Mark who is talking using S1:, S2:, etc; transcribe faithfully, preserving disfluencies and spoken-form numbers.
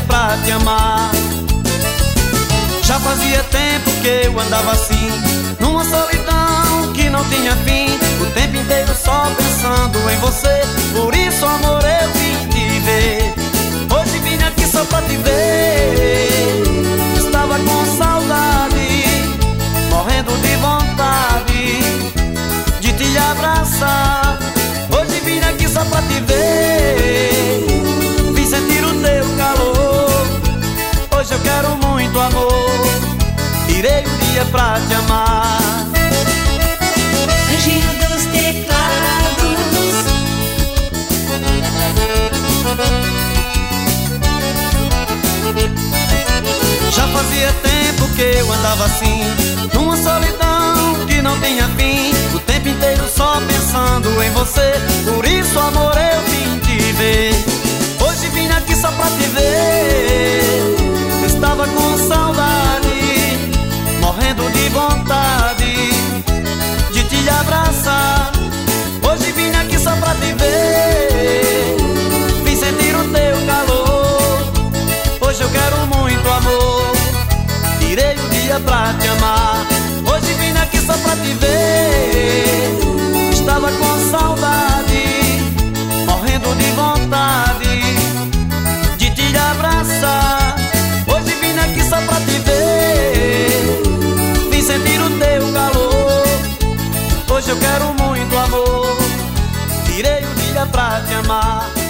S1: pra te amar. Já fazia tempo que eu andava assim, numa solidão que não tinha fim, o tempo inteiro só pensando em você. Por isso, amor, eu vim te ver. Hoje vim aqui só pra te ver. Estava com saudade, morrendo de vontade de te abraçar. Hoje vim aqui só pra te ver, vim sentir o teu calor. Hoje eu quero muito amor, tirei um dia pra te amar.
S2: Anjinho dos teclados.
S1: Já fazia tempo que eu andava assim, numa solidão que não tinha fim, o tempo inteiro só pensando em você. Por isso, amor, eu vim te ver. Hoje vim aqui só pra te ver. Estava com saudade, morrendo de vontade de te abraçar. Hoje vim aqui só pra te ver, vim sentir o teu calor. Hoje eu quero muito amor, tirei um dia pra te amar. Hoje vim aqui só pra te ver. Estava com saudade, morrendo de vontade de te abraçar. Hoje vim aqui só pra te ver, vim sentir o teu calor. Hoje eu quero muito amor, tirei um dia pra te amar.